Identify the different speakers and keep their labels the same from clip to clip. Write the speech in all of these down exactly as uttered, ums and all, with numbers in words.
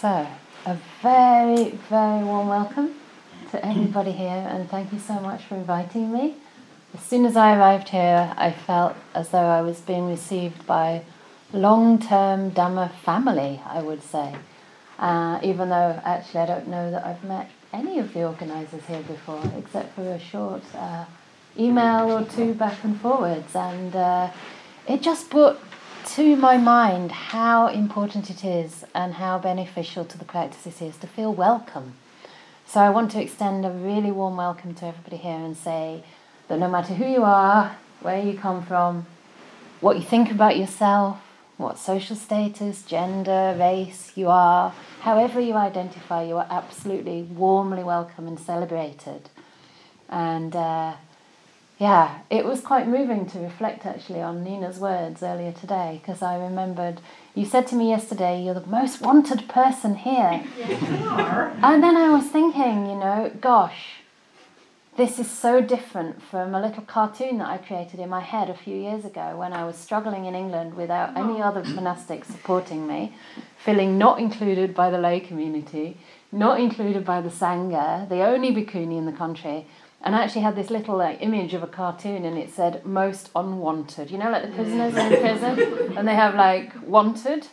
Speaker 1: So, a very, very warm welcome to everybody here, and thank you so much for inviting me. As soon as I arrived here, I felt as though I was being received by long-term Dhamma family, I would say. Uh, even though actually I don't know that I've met any of the organisers here before, except for a short uh, email or two back and forwards. And uh, it just brought to my mind how important it is and how beneficial to the practice it is to feel welcome. So I want to extend a really warm welcome to everybody here and say that no matter who you are, where you come from, what you think about yourself, what social status, gender, race you are, however you identify, you are absolutely warmly welcome and celebrated. And uh, yeah, it was quite moving to reflect actually on Nina's words earlier today, because I remembered you said to me yesterday, you're the most wanted person here.
Speaker 2: Yes, you are.
Speaker 1: And then I was thinking, you know, gosh, this is so different from a little cartoon that I created in my head a few years ago when I was struggling in England without any other monastics supporting me, feeling not included by the lay community, not included by the Sangha, the only bhikkhuni in the country. And I actually had this little like image of a cartoon, and it said most unwanted. You know, like the prisoners are in prison and they have like wanted.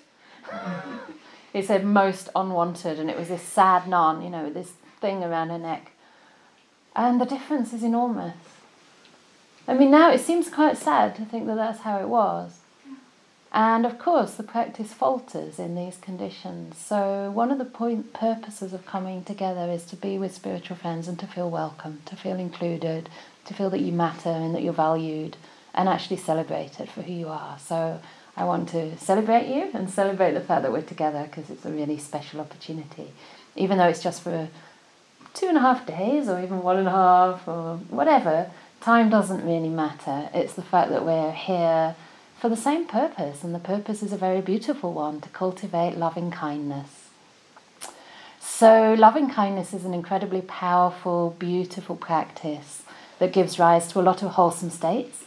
Speaker 1: It said most unwanted, and it was this sad nun, you know, with this thing around her neck. And the difference is enormous. I mean, now it seems quite sad to think that that's how it was. And of course, the practice falters in these conditions. So one of the point purposes of coming together is to be with spiritual friends and to feel welcome, to feel included, to feel that you matter and that you're valued, and actually celebrated for who you are. So I want to celebrate you and celebrate the fact that we're together, because it's a really special opportunity. Even though it's just for two and a half days or even one and a half or whatever, time doesn't really matter. It's the fact that we're here for the same purpose, and the purpose is a very beautiful one, to cultivate loving kindness. So loving kindness is an incredibly powerful, beautiful practice that gives rise to a lot of wholesome states.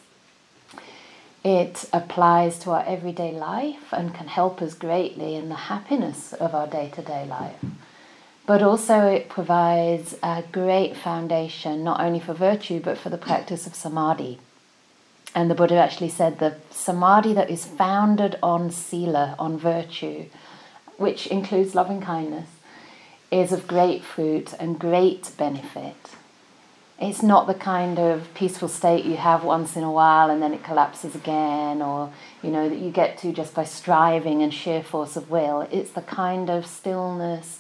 Speaker 1: It applies to our everyday life and can help us greatly in the happiness of our day-to-day life. But also it provides a great foundation, not only for virtue, but for the practice of samadhi. And the Buddha actually said the samadhi that is founded on sila, on virtue, which includes loving kindness, is of great fruit and great benefit. It's not the kind of peaceful state you have once in a while and then it collapses again, or, you know, that you get to just by striving and sheer force of will. It's the kind of stillness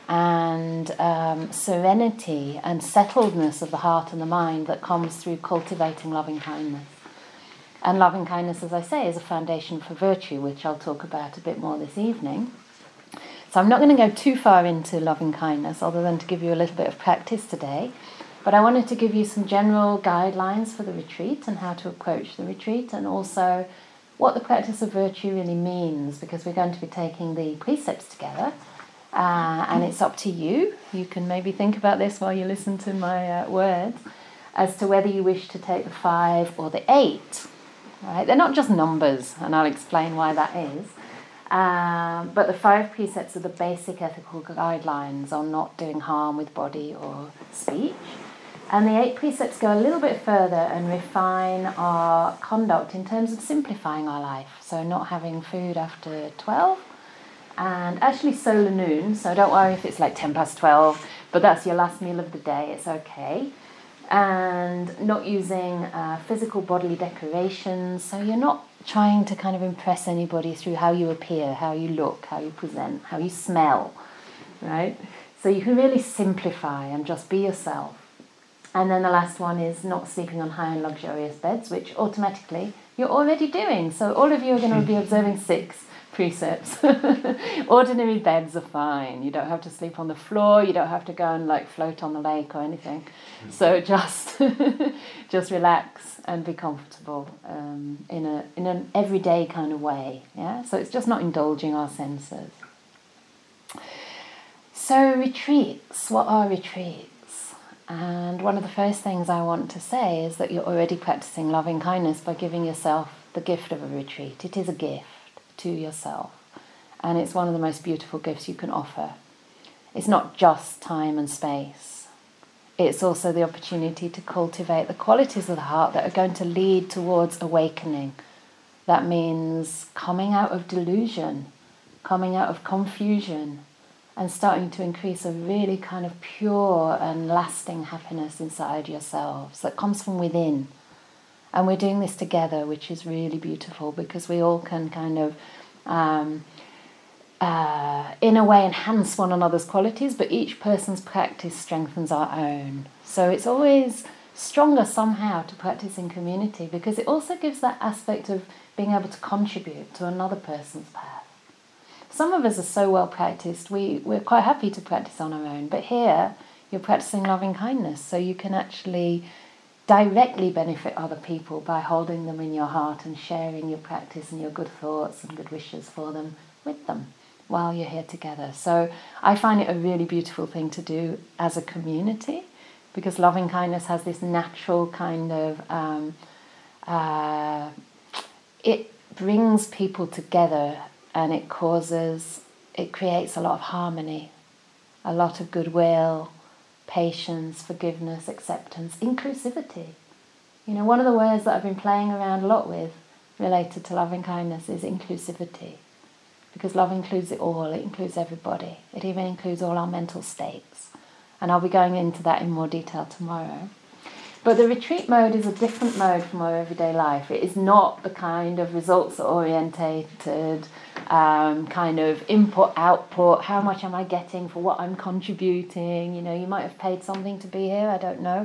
Speaker 1: and um, serenity and settledness of the heart and the mind that comes through cultivating loving kindness. And loving kindness, as I say, is a foundation for virtue, which I'll talk about a bit more this evening. So I'm not going to go too far into loving kindness, other than to give you a little bit of practice today. But I wanted to give you some general guidelines for the retreat and how to approach the retreat, and also what the practice of virtue really means, because we're going to be taking the precepts together. Uh, and it's up to you. You can maybe think about this while you listen to my uh, words, as to whether you wish to take the five or the eight. Right? They're not just numbers, and I'll explain why that is. Um, but the five precepts are the basic ethical guidelines on not doing harm with body or speech. And the eight precepts go a little bit further and refine our conduct in terms of simplifying our life. So not having food after twelve, and actually solar noon, so don't worry if it's like ten past twelve, but that's your last meal of the day, it's okay. And not using uh, physical bodily decorations, so you're not trying to kind of impress anybody through how you appear, how you look, how you present, how you smell, right? So you can really simplify and just be yourself. And then the last one is not sleeping on high and luxurious beds, which automatically you're already doing. So all of you are going to be observing six precepts. Ordinary beds are fine. You don't have to sleep on the floor. You don't have to go and like float on the lake or anything. So just just relax and be comfortable um, in a in an everyday kind of way. Yeah. So it's just not indulging our senses. So retreats. What are retreats? And one of the first things I want to say is that you're already practicing loving kindness by giving yourself the gift of a retreat. It is a gift to yourself. And it's one of the most beautiful gifts you can offer. It's not just time and space. It's also the opportunity to cultivate the qualities of the heart that are going to lead towards awakening. That means coming out of delusion, coming out of confusion, and starting to increase a really kind of pure and lasting happiness inside yourselves that comes from within. And we're doing this together, which is really beautiful, because we all can kind of, um, uh, in a way, enhance one another's qualities, but each person's practice strengthens our own. So it's always stronger somehow to practice in community, because it also gives that aspect of being able to contribute to another person's path. Some of us are so well practiced, we, we're quite happy to practice on our own. But here, you're practicing loving kindness, so you can actually directly benefit other people by holding them in your heart and sharing your practice and your good thoughts and good wishes for them with them while you're here together. So I find it a really beautiful thing to do as a community, because loving kindness has this natural kind of... Um, uh, it brings people together. And it causes, it creates a lot of harmony, a lot of goodwill, patience, forgiveness, acceptance, inclusivity. You know, one of the words that I've been playing around a lot with related to loving kindness is inclusivity. Because love includes it all, it includes everybody. It even includes all our mental states. And I'll be going into that in more detail tomorrow. But the retreat mode is a different mode from our everyday life. It is not the kind of results-orientated, um, kind of input-output, how much am I getting for what I'm contributing? You know, you might have paid something to be here, I don't know.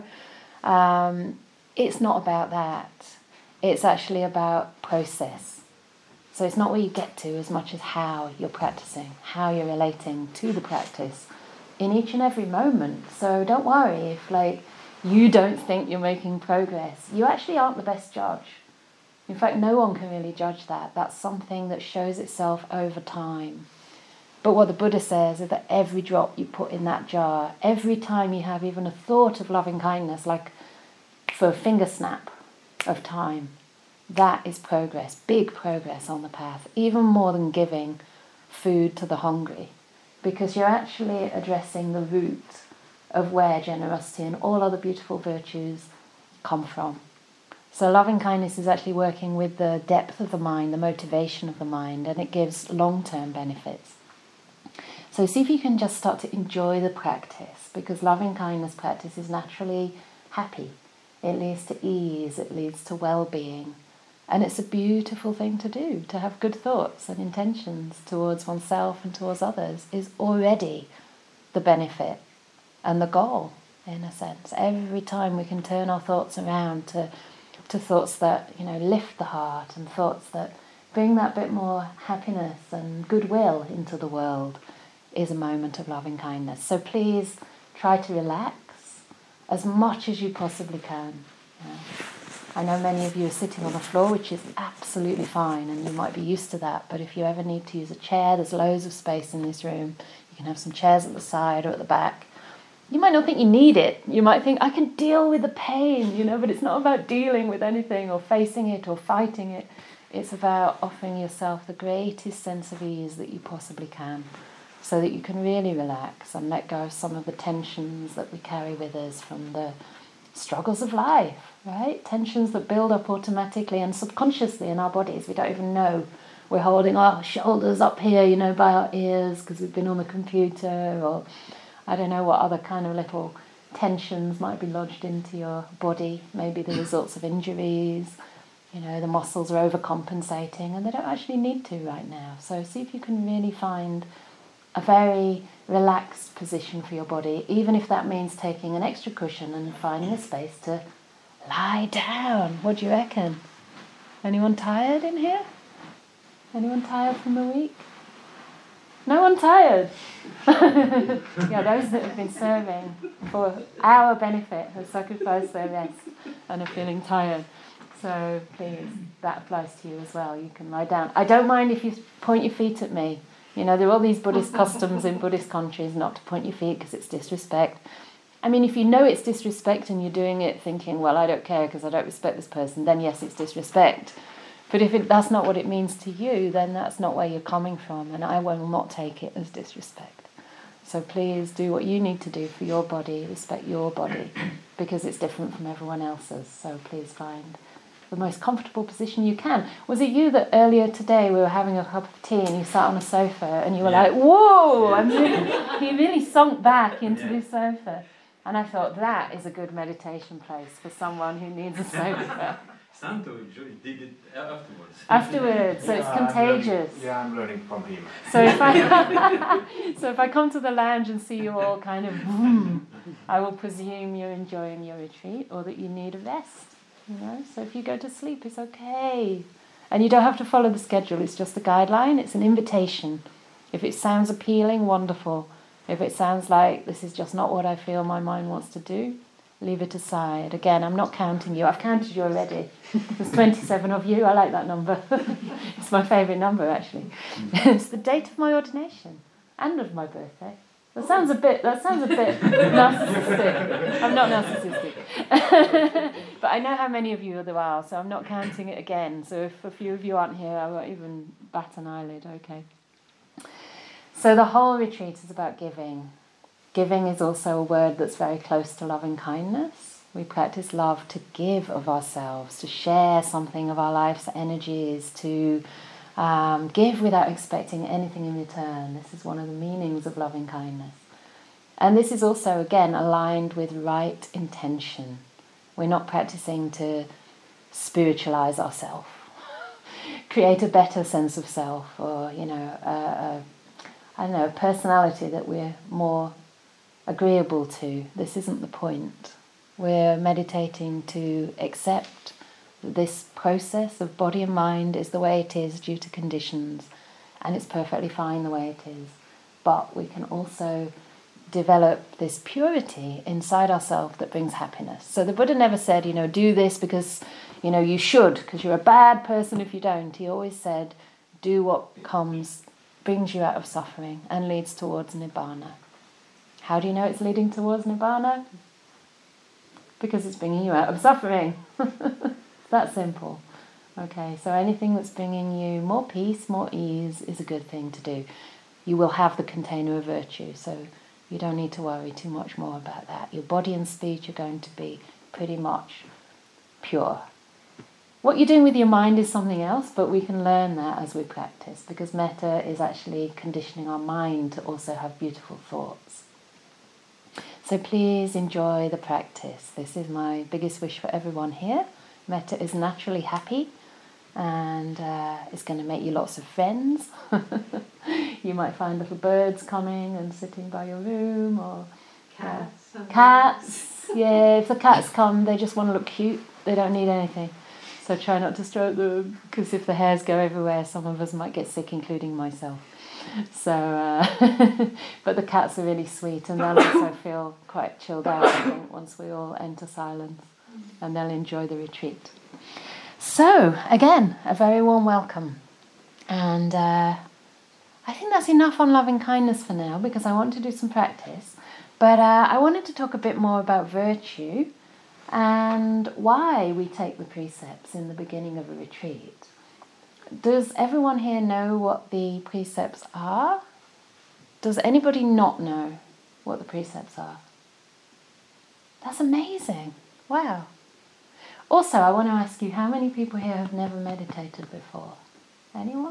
Speaker 1: Um, it's not about that. It's actually about process. So it's not where you get to as much as how you're practicing, how you're relating to the practice in each and every moment. So don't worry if, like, you don't think you're making progress. You actually aren't the best judge. In fact, no one can really judge that. That's something that shows itself over time. But what the Buddha says is that every drop you put in that jar, every time you have even a thought of loving kindness, like for a finger snap of time, that is progress, big progress on the path, even more than giving food to the hungry, because you're actually addressing the root of where generosity and all other beautiful virtues come from. So loving kindness is actually working with the depth of the mind, the motivation of the mind, and it gives long-term benefits. So see if you can just start to enjoy the practice, because loving kindness practice is naturally happy. It leads to ease, it leads to well-being, and it's a beautiful thing to do. To have good thoughts and intentions towards oneself and towards others is already the benefit and the goal, in a sense. Every time we can turn our thoughts around to, to thoughts that, you know, lift the heart, and thoughts that bring that bit more happiness and goodwill into the world, is a moment of loving kindness. So please try to relax as much as you possibly can. You know. I know many of you are sitting on the floor, which is absolutely fine, and you might be used to that, but if you ever need to use a chair, there's loads of space in this room. You can have some chairs at the side or at the back. You might not think you need it. You might think, I can deal with the pain, you know, but it's not about dealing with anything or facing it or fighting it. It's about offering yourself the greatest sense of ease that you possibly can, so that you can really relax and let go of some of the tensions that we carry with us from the struggles of life, right? Tensions that build up automatically and subconsciously in our bodies. We don't even know. We're holding our shoulders up here, you know, by our ears because we've been on the computer, or I don't know what other kind of little tensions might be lodged into your body. Maybe the results of injuries, you know, the muscles are overcompensating and they don't actually need to right now. So see if you can really find a very relaxed position for your body, even if that means taking an extra cushion and finding a space to lie down. What do you reckon? Anyone tired in here? Anyone tired from the week? No one tired? Yeah, those that have been serving for our benefit have sacrificed their rest and are feeling tired. So please, that applies to you as well. You can lie down. I don't mind if you point your feet at me. You know, there are all these Buddhist customs in Buddhist countries not to point your feet because it's disrespect. I mean, if you know it's disrespect and you're doing it thinking, well, I don't care because I don't respect this person, then yes, it's disrespect. But if it, that's not what it means to you, then that's not where you're coming from, and I will not take it as disrespect. So please do what you need to do for your body, respect your body, because it's different from everyone else's. So please find the most comfortable position you can. Was it you that earlier today we were having a cup of tea and you sat on a sofa and you were yeah. like, whoa, yeah. I'm really, you really sunk back into yeah. the sofa. And I thought that is a good meditation place for someone who needs a sofa.
Speaker 2: Santo did it afterwards.
Speaker 1: Afterwards, so yeah, it's contagious.
Speaker 3: I'm learning, yeah, I'm learning from him.
Speaker 1: So if I so if I come to the lounge and see you all kind of, boom, I will presume you're enjoying your retreat or that you need a rest. You know, so if you go to sleep, it's okay, and you don't have to follow the schedule. It's just a guideline. It's an invitation. If it sounds appealing, wonderful. If it sounds like this is just not what I feel my mind wants to do, leave it aside. Again, I'm not counting you. I've counted you already. There's twenty-seven of you. I like that number. It's my favourite number, actually. It's the date of my ordination and of my birthday. That sounds a bit. That sounds a bit narcissistic. I'm not narcissistic, but I know how many of you there are, so I'm not counting it again. So if a few of you aren't here, I won't even bat an eyelid. Okay. So the whole retreat is about giving. Giving is also a word that's very close to loving kindness. We practice love to give of ourselves, to share something of our life's energies, to um, give without expecting anything in return. This is one of the meanings of loving kindness. And this is also, again, aligned with right intention. We're not practicing to spiritualize ourselves, create a better sense of self, or, you know, a, a, I don't know, a personality that we're more agreeable to. This isn't the point. We're meditating to accept that this process of body and mind is the way it is due to conditions, and it's perfectly fine the way it is. But we can also develop this purity inside ourselves that brings happiness. So the Buddha never said, you know, do this because, you know, you should, because you're a bad person if you don't. He always said, do what comes, brings you out of suffering and leads towards Nibbana. How do you know it's leading towards Nibbana? Because it's bringing you out of suffering. It's that simple. Okay, so anything that's bringing you more peace, more ease is a good thing to do. You will have the container of virtue, so you don't need to worry too much more about that. Your body and speech are going to be pretty much pure. What you're doing with your mind is something else, but we can learn that as we practice, because metta is actually conditioning our mind to also have beautiful thoughts. So please enjoy the practice. This is my biggest wish for everyone here. Metta is naturally happy, and uh, it's going to make you lots of friends. You might find little birds coming and sitting by your room, or
Speaker 4: cats.
Speaker 1: Uh, cats. Yeah, if the cats come, they just want to look cute. They don't need anything. So try not to stroke them, because if the hairs go everywhere, some of us might get sick, including myself. So, uh, but the cats are really sweet, and they'll also feel quite chilled out, I think, once we all enter silence, and they'll enjoy the retreat. So, again, a very warm welcome. And uh, I think that's enough on loving kindness for now, because I want to do some practice. But uh, I wanted to talk a bit more about virtue and why we take the precepts in the beginning of a retreat. Does everyone here know what the precepts are? Does anybody not know what the precepts are? That's amazing. Wow. Also, I want to ask you, how many people here have never meditated before? Anyone?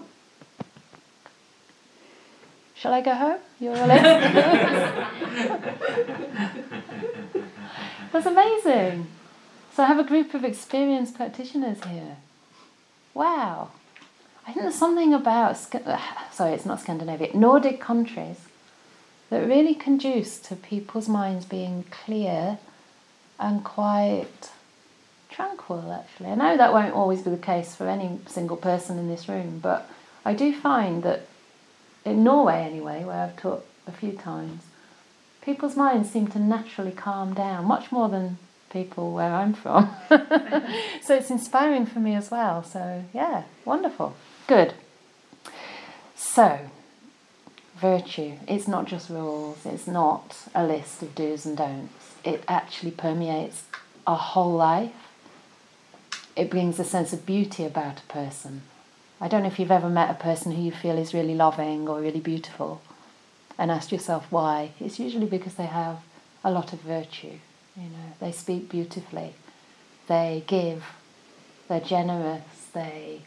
Speaker 1: Shall I go home? You're all in? That's amazing. So I have a group of experienced practitioners here. Wow. I think there's something about, sorry, it's not Scandinavia, Nordic countries that really conduce to people's minds being clear and quite tranquil, actually. I know that won't always be the case for any single person in this room, but I do find that in Norway anyway, where I've taught a few times, people's minds seem to naturally calm down, much more than people where I'm from. So it's inspiring for me as well. So yeah, wonderful. Good. So, virtue. It's not just rules. It's not a list of do's and don'ts. It actually permeates our whole life. it brings a sense of beauty about a person. I don't know if you've ever met a person who you feel is really loving or really beautiful and asked yourself why. It's usually because they have a lot of virtue. You know, they speak beautifully, they give, they're generous, they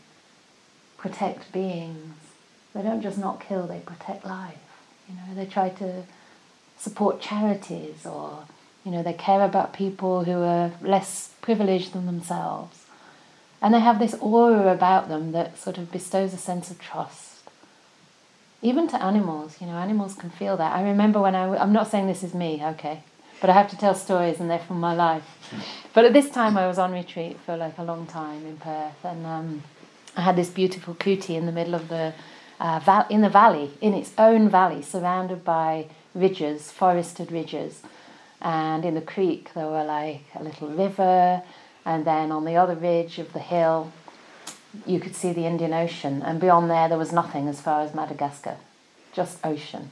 Speaker 1: protect beings. They don't just not kill, they protect life. You know, they try to support charities, or, you know, they care about people who are less privileged than themselves. And they have this aura about them that sort of bestows a sense of trust. Even to animals, you know, animals can feel that. I remember when I, w- I'm not saying this is me, okay, but I have to tell stories and they're from my life. But at this time I was on retreat for like a long time in Perth, and um, I had this beautiful kuti in the middle of the, uh, val- in the valley, in its own valley, surrounded by ridges, forested ridges. And in the creek there were like a little river, and then on the other ridge of the hill you could see the Indian Ocean, and beyond there there was nothing as far as Madagascar, just ocean.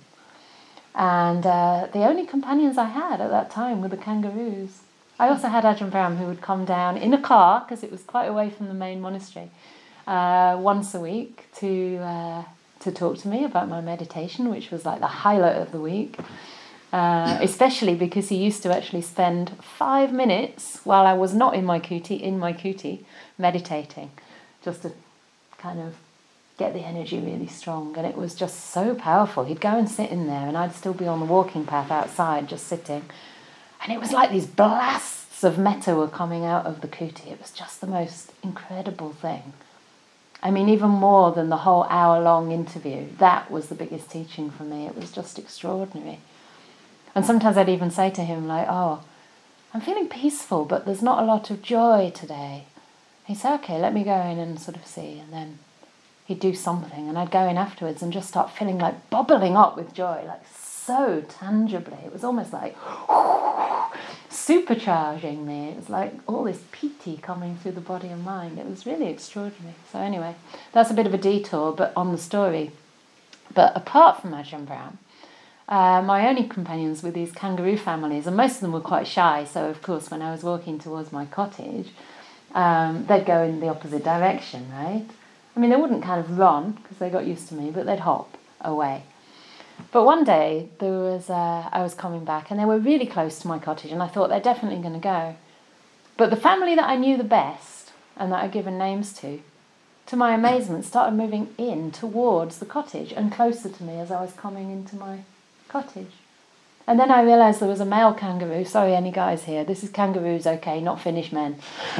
Speaker 1: And uh, the only companions I had at that time were the kangaroos. I also had Ajahn Brahm, who would come down in a car, because it was quite away from the main monastery, uh, once a week to uh, to talk to me about my meditation, which was like the highlight of the week. Uh, especially because he used to actually spend five minutes while I was not in my kuti, in my kuti, meditating, just to kind of get the energy really strong. And it was just so powerful. He'd go and sit in there and I'd still be on the walking path outside just sitting. And it was like these blasts of metta were coming out of the kuti. It was just the most incredible thing. I mean, even more than the whole hour-long interview. That was the biggest teaching for me. It was just extraordinary. And sometimes I'd even say to him, like, oh, I'm feeling peaceful, but there's not a lot of joy today. He'd say, okay, let me go in and sort of see. And then he'd do something, and I'd go in afterwards and just start feeling like bubbling up with joy, like so tangibly. It was almost like supercharging me. It was like all this piti coming through the body and mind. It was really extraordinary. So anyway, that's a bit of a detour, but on the story. But apart from Ajahn Brahm, Uh, my only companions were these kangaroo families, and most of them were quite shy, so of course when I was walking towards my cottage, um, they'd go in the opposite direction, right? I mean, they wouldn't kind of run, because they got used to me, but they'd hop away. But one day, there was uh, I was coming back, and they were really close to my cottage, and I thought they're definitely going to go. But the family that I knew the best, and that I'd given names to, to my amazement, started moving in towards the cottage, and closer to me as I was coming into my cottage. And then I realised there was a male kangaroo. Sorry, any guys here? This is kangaroos, okay, not Finnish men.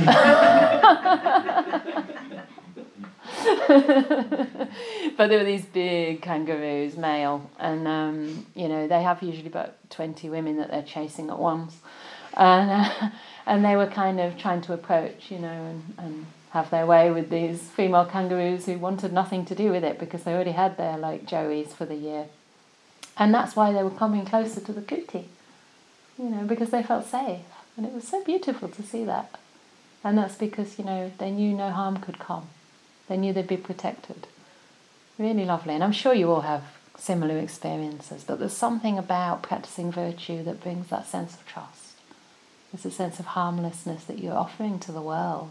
Speaker 1: But there were these big kangaroos, male, and um, you know, they have usually about twenty women that they're chasing at once, and uh, and they were kind of trying to approach, you know, and, and have their way with these female kangaroos who wanted nothing to do with it because they already had their like joeys for the year. And that's why they were coming closer to the kuti, you know, because they felt safe. And it was so beautiful to see that. And that's because, you know, they knew no harm could come. They knew they'd be protected. Really lovely. And I'm sure you all have similar experiences, but there's something about practicing virtue that brings that sense of trust. There's a sense of harmlessness that you're offering to the world.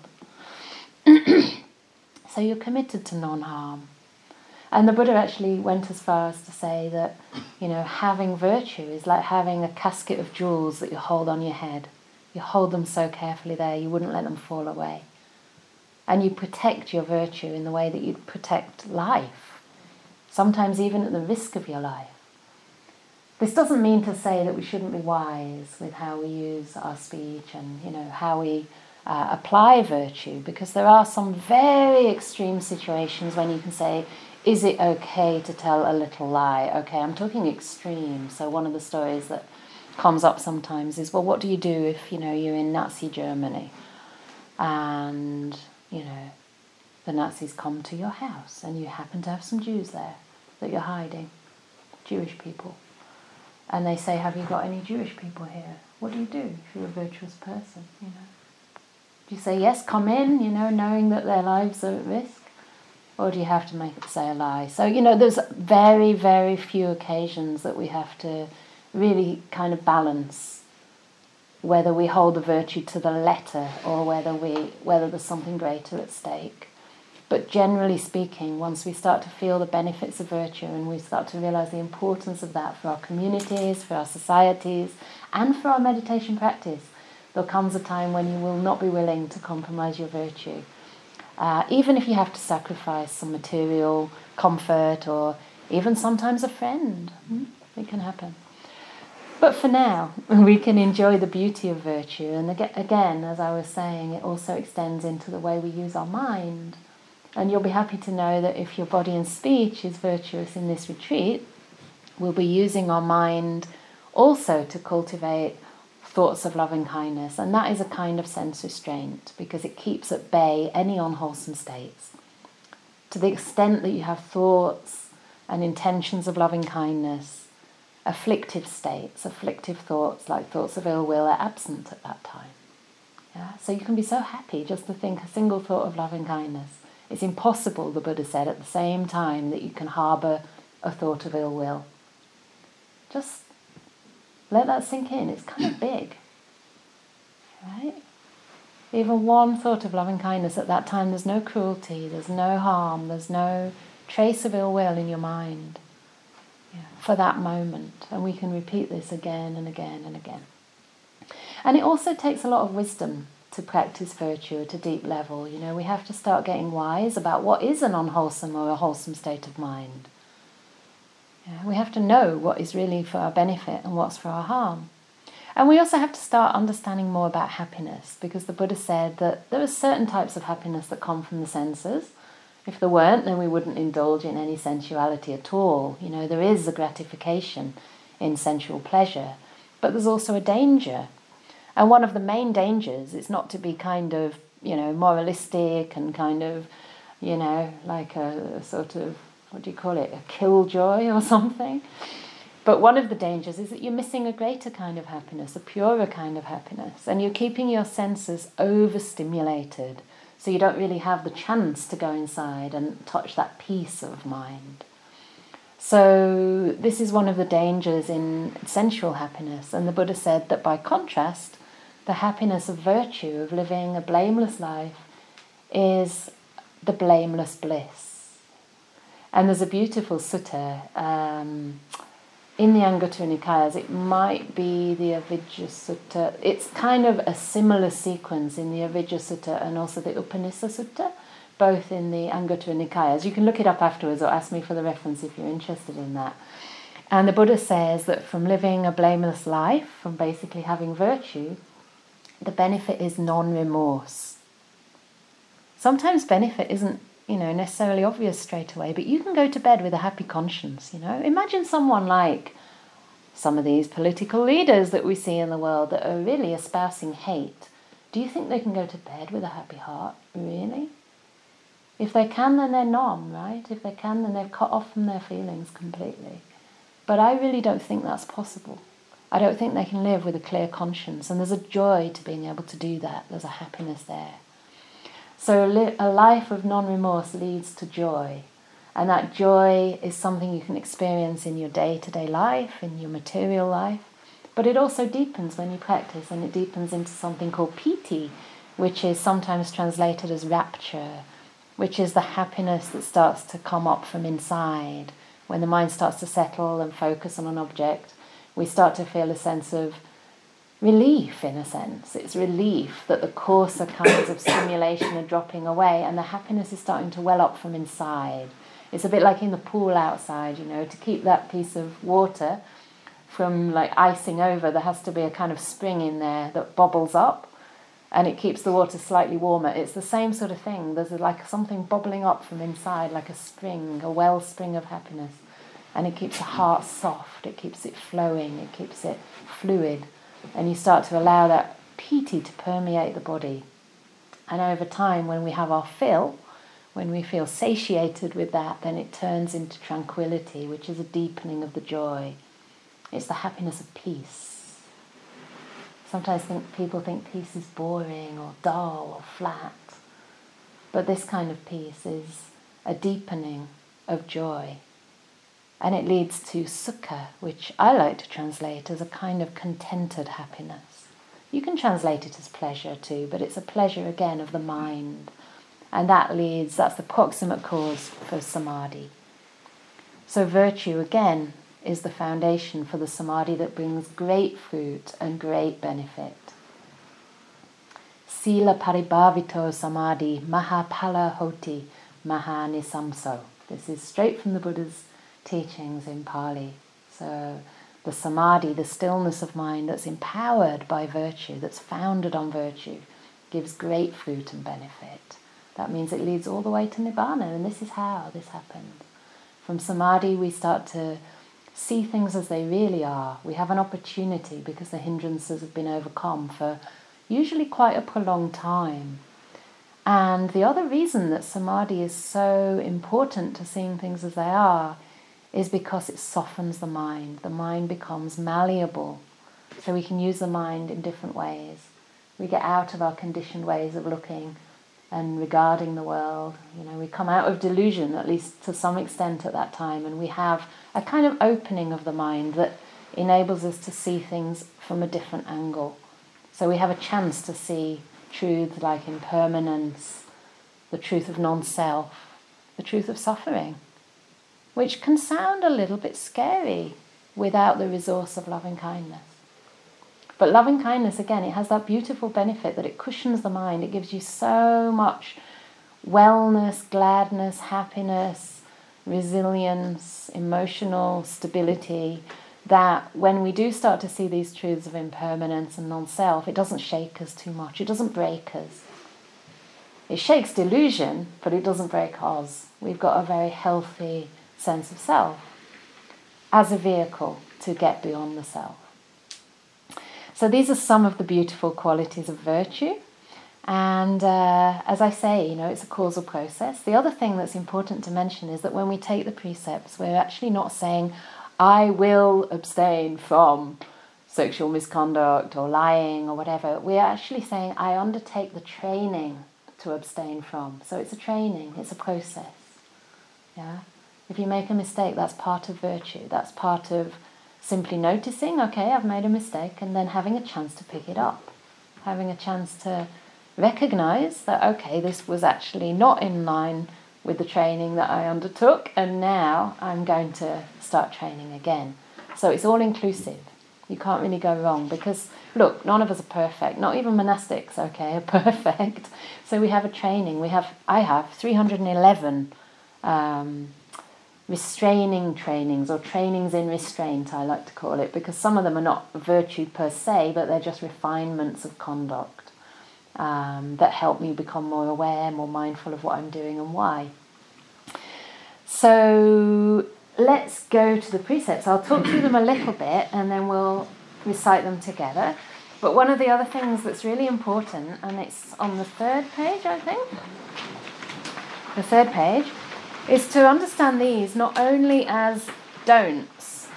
Speaker 1: So you're committed to non-harm. And the Buddha actually went as far as to say that, you know, having virtue is like having a casket of jewels that you hold on your head. You hold them so carefully there, you wouldn't let them fall away. And you protect your virtue in the way that you'd protect life, sometimes even at the risk of your life. This doesn't mean to say that we shouldn't be wise with how we use our speech and, you know, how we uh, apply virtue, because there are some very extreme situations when you can say, is it okay to tell a little lie? Okay, I'm talking extreme. So one of the stories that comes up sometimes is, well, what do you do if, you know, you're in Nazi Germany and, you know, the Nazis come to your house and you happen to have some Jews there that you're hiding, Jewish people. And they say, have you got any Jewish people here? What do you do if you're a virtuous person, you know? Do you say, yes, come in, you know, knowing that their lives are at risk? Or do you have to make it say a lie? So, you know, there's very, very few occasions that we have to really kind of balance whether we hold the virtue to the letter or whether we whether there's something greater at stake. But generally speaking, once we start to feel the benefits of virtue and we start to realize the importance of that for our communities, for our societies, and for our meditation practice, there comes a time when you will not be willing to compromise your virtue. Uh, even if you have to sacrifice some material comfort or even sometimes a friend. It can happen. But for now, we can enjoy the beauty of virtue. And again, as I was saying, it also extends into the way we use our mind. And you'll be happy to know that if your body and speech is virtuous in this retreat, we'll be using our mind also to cultivate thoughts of loving kindness. And that is a kind of sense restraint because it keeps at bay any unwholesome states. To the extent that you have thoughts and intentions of loving kindness, afflictive states, afflictive thoughts like thoughts of ill will are absent at that time. Yeah? So you can be so happy just to think a single thought of loving kindness. It's impossible, the Buddha said, at the same time that you can harbour a thought of ill will. Just let that sink in. It's kind of big. Right? Even one thought of loving kindness at that time, there's no cruelty, there's no harm, there's no trace of ill will in your mind. Yeah, for that moment. And we can repeat this again and again and again. And it also takes a lot of wisdom to practice virtue at a deep level. You know, we have to start getting wise about what is an unwholesome or a wholesome state of mind. Yeah, we have to know what is really for our benefit and what's for our harm. And we also have to start understanding more about happiness, because the Buddha said that there are certain types of happiness that come from the senses. If there weren't, then we wouldn't indulge in any sensuality at all. You know, there is a gratification in sensual pleasure, but there's also a danger. And one of the main dangers is not to be kind of, you know, moralistic and kind of, you know, like a, a sort of, what do you call it, a killjoy or something. But one of the dangers is that you're missing a greater kind of happiness, a purer kind of happiness, and you're keeping your senses overstimulated, so you don't really have the chance to go inside and touch that peace of mind. So this is one of the dangers in sensual happiness, and the Buddha said that by contrast, the happiness of virtue, of living a blameless life, is the blameless bliss. And there's a beautiful sutta um, in the Anguttara Nikayas. It might be the Avijja Sutta. It's kind of a similar sequence in the Avijja Sutta and also the Upanisa Sutta, both in the Anguttara Nikayas. You can look it up afterwards or ask me for the reference if you're interested in that. And the Buddha says that from living a blameless life, from basically having virtue, the benefit is non-remorse. Sometimes benefit isn't, you know, necessarily obvious straight away, but you can go to bed with a happy conscience, you know. Imagine someone like some of these political leaders that we see in the world that are really espousing hate. Do you think they can go to bed with a happy heart? Really? If they can, then they're numb, right? If they can, then they've cut off from their feelings completely. But I really don't think that's possible. I don't think they can live with a clear conscience, and there's a joy to being able to do that. There's a happiness there. So a life of non-remorse leads to joy, and that joy is something you can experience in your day-to-day life, in your material life, but it also deepens when you practice, and it deepens into something called piti, which is sometimes translated as rapture, which is the happiness that starts to come up from inside. When the mind starts to settle and focus on an object, we start to feel a sense of relief, in a sense. It's relief that the coarser kinds of stimulation are dropping away and the happiness is starting to well up from inside. It's a bit like in the pool outside, you know, to keep that piece of water from like icing over, there has to be a kind of spring in there that bubbles up and it keeps the water slightly warmer. It's the same sort of thing. There's like something bubbling up from inside, like a spring, a wellspring of happiness. And it keeps the heart soft, it keeps it flowing, it keeps it fluid. And you start to allow that piti to permeate the body. And over time, when we have our fill, when we feel satiated with that, then it turns into tranquility, which is a deepening of the joy. It's the happiness of peace. Sometimes think, people think peace is boring or dull or flat. But this kind of peace is a deepening of joy. And it leads to sukha, which I like to translate as a kind of contented happiness. You can translate it as pleasure too, but it's a pleasure again of the mind. And that leads, that's the proximate cause for samadhi. So virtue again is the foundation for the samadhi that brings great fruit and great benefit. Sila paribhavito samadhi mahapala hoti mahanisamso. This is straight from the Buddha's teachings in Pali. So the samadhi, the stillness of mind that's empowered by virtue, that's founded on virtue, gives great fruit and benefit. That means it leads all the way to Nibbana, and this is how this happens. From samadhi we start to see things as they really are. We have an opportunity because the hindrances have been overcome for usually quite a prolonged time. And the other reason that samadhi is so important to seeing things as they are is because it softens the mind. The mind becomes malleable, so we can use the mind in different ways. We get out of our conditioned ways of looking and regarding the world. You know, we come out of delusion, at least to some extent at that time, and we have a kind of opening of the mind that enables us to see things from a different angle. So we have a chance to see truths like impermanence, the truth of non-self, the truth of suffering, which can sound a little bit scary without the resource of loving kindness. But loving kindness, again, it has that beautiful benefit that it cushions the mind. It gives you so much wellness, gladness, happiness, resilience, emotional stability, that when we do start to see these truths of impermanence and non-self, it doesn't shake us too much. It doesn't break us. It shakes delusion, but it doesn't break us. We've got a very healthy sense of self as a vehicle to get beyond the self. So these are some of the beautiful qualities of virtue. And uh, as I say, you know, it's a causal process. The other thing that's important to mention is that when we take the precepts, we're actually not saying, I will abstain from sexual misconduct or lying or whatever. We're actually saying, I undertake the training to abstain from. So it's a training, it's a process. Yeah. If you make a mistake, that's part of virtue. That's part of simply noticing, okay, I've made a mistake, and then having a chance to pick it up. Having a chance to recognize that, okay, this was actually not in line with the training that I undertook, and now I'm going to start training again. So it's all inclusive. You can't really go wrong because, look, none of us are perfect. Not even monastics, okay, are perfect. So we have a training. We have, I have three hundred eleven um, restraining trainings, or trainings in restraint, I like to call it, because some of them are not virtue per se, but they're just refinements of conduct um, that help me become more aware, more mindful of what I'm doing and why. So let's go to the precepts. I'll talk through them a little bit and then we'll recite them together. But one of the other things that's really important, and it's on the third page, I think, the third page, is to understand these not only as don'ts.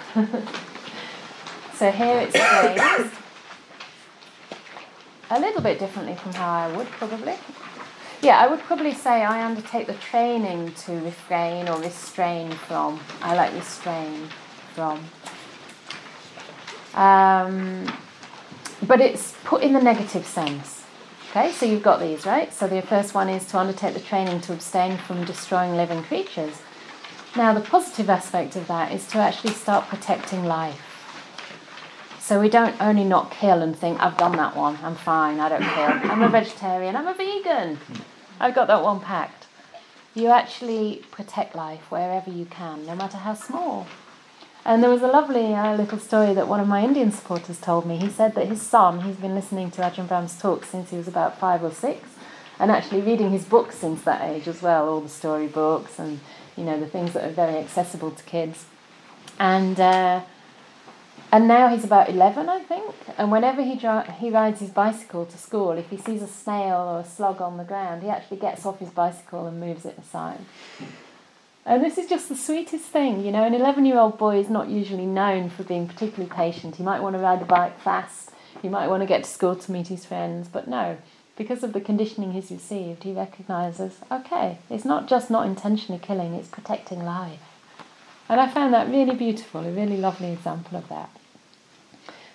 Speaker 1: So here it's phrased a little bit differently from how I would probably. Yeah, I would probably say I undertake the training to refrain or restrain from. I like restrain from. Um, but it's put in the negative sense. Okay, so you've got these, right? So the first one is to undertake the training to abstain from destroying living creatures. Now, the positive aspect of that is to actually start protecting life. So we don't only not kill and think, I've done that one, I'm fine, I don't kill. I'm a vegetarian, I'm a vegan. I've got that one packed. You actually protect life wherever you can, no matter how small. And there was a lovely uh, little story that one of my Indian supporters told me. He said that his son, he's been listening to Ajahn Brahm's talks since he was about five or six, and actually reading his books since that age as well, all the story books and, you know, the things that are very accessible to kids. And uh, and now he's about eleven, I think, and whenever he dri- he rides his bicycle to school, if he sees a snail or a slug on the ground, he actually gets off his bicycle and moves it aside. And this is just the sweetest thing, you know. An eleven-year-old boy is not usually known for being particularly patient. He might want to ride the bike fast. He might want to get to school to meet his friends. But no, because of the conditioning he's received, he recognises, okay, it's not just not intentionally killing, it's protecting life. And I found that really beautiful, a really lovely example of that.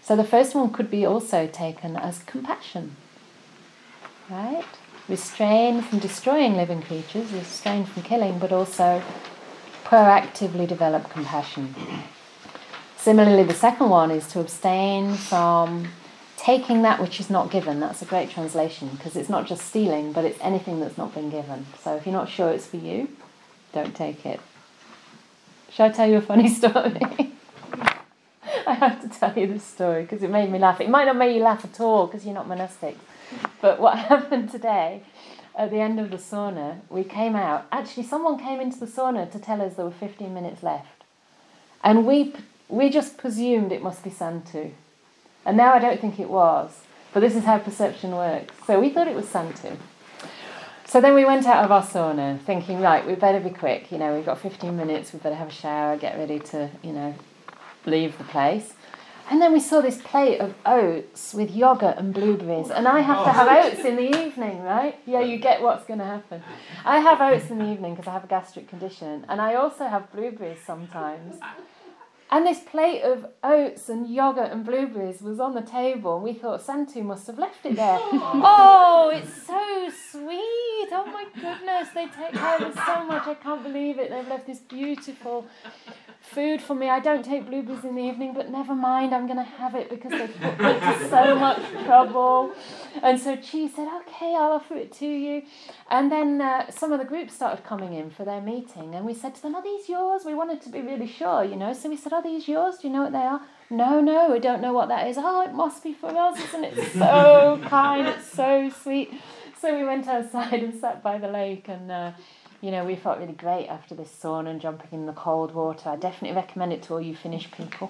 Speaker 1: So the first one could be also taken as compassion, right? Restrain from destroying living creatures, restrain from killing, but also proactively develop compassion. Similarly, the second one is to abstain from taking that which is not given. That's a great translation, because it's not just stealing, but it's anything that's not been given. So if you're not sure it's for you, don't take it. Shall I tell you a funny story? I have to tell you this story because it made me laugh. It might not make you laugh at all because you're not monastics. But what happened today, at the end of the sauna, we came out. Actually, someone came into the sauna to tell us there were fifteen minutes left. And we we just presumed it must be Santu. And now I don't think it was. But this is how perception works. So we thought it was Santu. So then we went out of our sauna thinking, right, we better be quick. You know, we've got fifteen minutes. We better have a shower, get ready to, you know, leave the place. And then we saw this plate of oats with yogurt and blueberries. And I have to have oats in the evening, right? Yeah, you get what's going to happen. I have oats in the evening because I have a gastric condition. And I also have blueberries sometimes. And this plate of oats and yogurt and blueberries was on the table. And we thought Santu must have left it there. Oh, it's so sweet. Oh, my goodness. They take care of us so much. I can't believe it. They've left this beautiful food for me. I don't take blueberries in the evening, but never mind, I'm going to have it because they put me to so much trouble. And so Chi said, okay, I'll offer it to you. And then uh, some of the group started coming in for their meeting, and we said to them, are these yours? We wanted to be really sure, you know. So we said, are these yours? Do you know what they are? No, no, we don't know what that is. Oh, it must be for us, isn't it? So kind, it's so sweet. So we went outside and sat by the lake, and uh, you know, we felt really great after this sauna and jumping in the cold water. I definitely recommend it to all you Finnish people.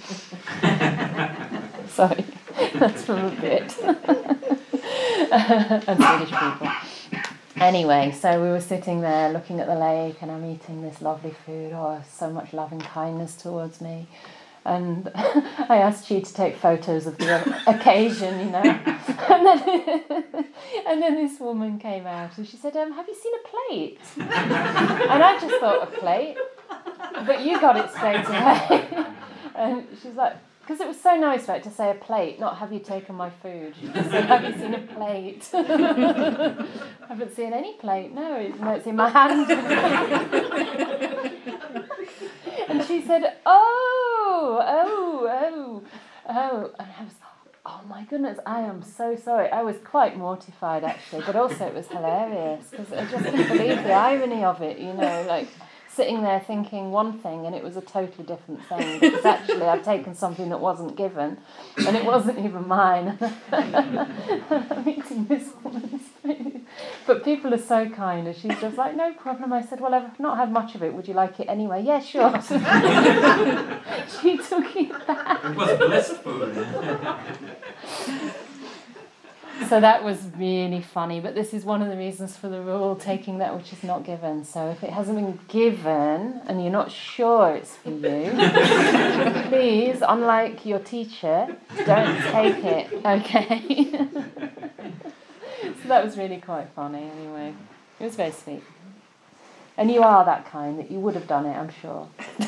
Speaker 1: Sorry, that's from a bit. And Swedish people. Anyway, so we were sitting there looking at the lake, and I'm eating this lovely food. Oh, so much love and kindness towards me. And I asked Chi to take photos of the occasion, you know. And then, and then this woman came out and she said, um, have you seen a plate? And I just thought, a plate? But you got it straight away. And she's like, because it was so nice, right, to say a plate, not have you taken my food. She just said, have you seen a plate? I haven't seen any plate, no, it's, no, it's in my hand. And she said, oh, oh, oh, oh. And I was, oh my goodness, I am so sorry. I was quite mortified, actually, but also it was hilarious, because I just couldn't believe the irony of it, you know, like sitting there thinking one thing and it was a totally different thing, because actually I'd taken something that wasn't given, and it wasn't even mine. I'm eating this woman's food. But people are so kind, and she's just like, no problem. I said, well, I've not had much of it. Would you like it anyway? Yeah, sure. She took it back.
Speaker 2: It was blessed food.
Speaker 1: So that was really funny, but this is one of the reasons for the rule, taking that which is not given. So if it hasn't been given and you're not sure it's for you, please, unlike your teacher, don't take it, okay? So that was really quite funny anyway. It was very sweet. And you are that kind that you would have done it, I'm sure.